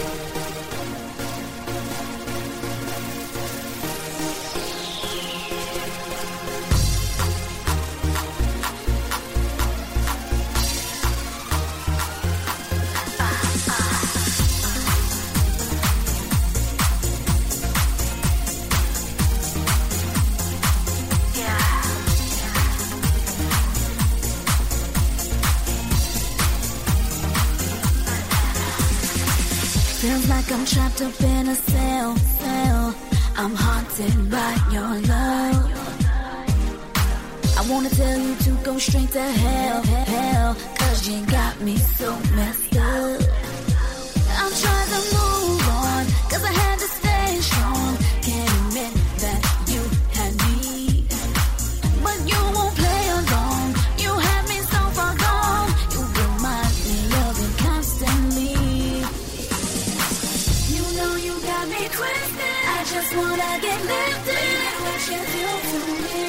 Feels like I'm trapped up in a cell. I'm haunted by your love. I wanna tell you to go straight to hell, 'cause you got me so messed up. I'm trying to move on, 'cause I had to stay strong. Can't admit that you had me, but you won't play along. You had me so far gone. You remind me of it constantly. You know you got me twisted. I just wanna get lifted. What you do to me?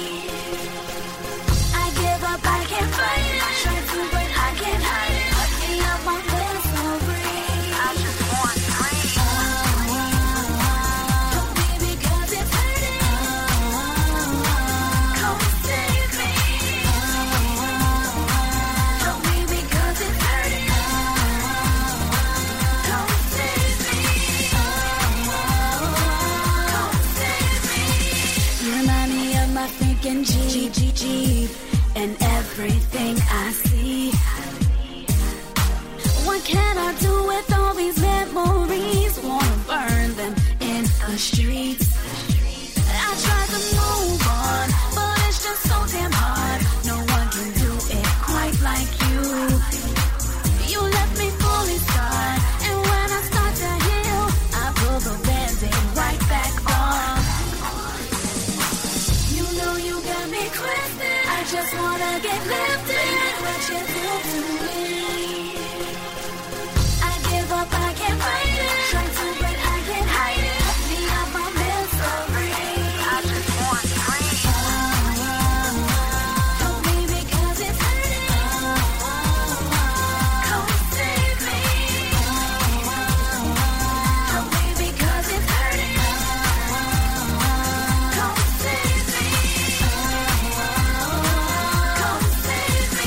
I give up, I can't fight it. I try to, but I can't hide it. Let me up my bed so free. I just want free. Help me because it's hurting. Come save me. Help me because it's hurting. Come save me. Come save me. You remind me of my freaking G. And everything I see. What can I do with all these memories? Wanna burn them in the streets. I try to move on, but it's just so damn hard. No one can do it quite like you. You left me fully scarred, and when I start to heal, I pull the band-aid right back on. You know you got me twisted. I just wanna get lifted. What you do to me? I give up, I can't fight it. Try to, but I can't hide it. Let me out my misery. I just want free. Help me because it's hurting. Come save me. Help me because it's hurting. Come save me. Come save me.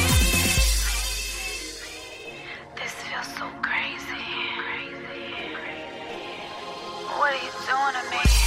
This feels so crazy. What are you doing to me?